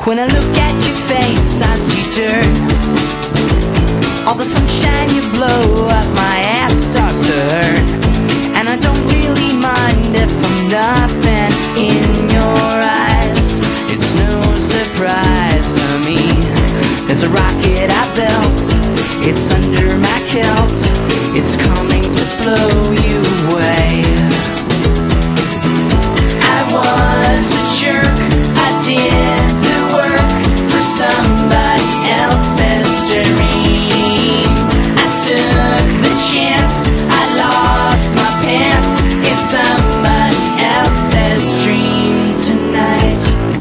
When I look at your face, I see dirt. All the sunshine you blow up my ass starts to hurt. And I don't really mind if I'm nothing in your eyes. It's no surprise to me. There's a rocket I built, it's under my kilt. It's coming to blow you away. I was a jerk, I did the work for somebody else's dream. I took the chance, I lost my pants in somebody else's dream tonight.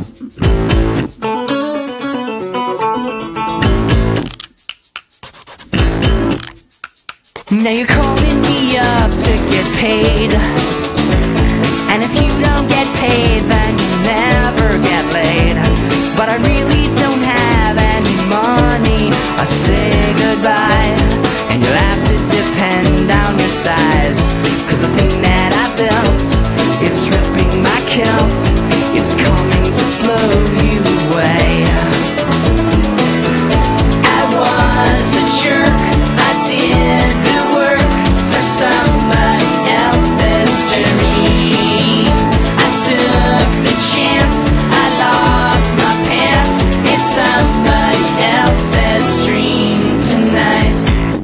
Now you're calling me up to get paid, and if you don't get paid, then you never get laid. But I really don't have any money. I say goodbye, and you'll have to depend on your size. Cause the thing that I built, it's ripping my kilt. It's coming to blow you away. I was a jerk, I did the work for somebody else's dream. I took the chance, I lost my pants in somebody else's dream tonight.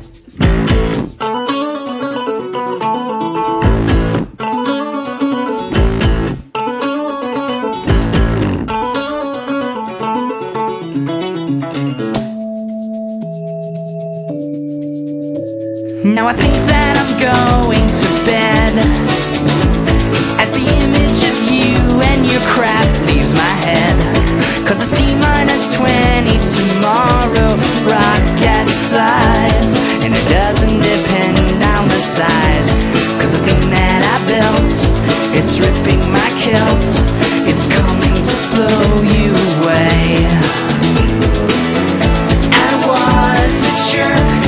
Now I think that I'm going to bed, as the image of you and your crap leaves my head. Cause it's T-20 tomorrow, rocket flies, and it doesn't depend on the size. Cause the thing that I built, it's ripping my kilt. It's coming to blow you away. I was a jerk,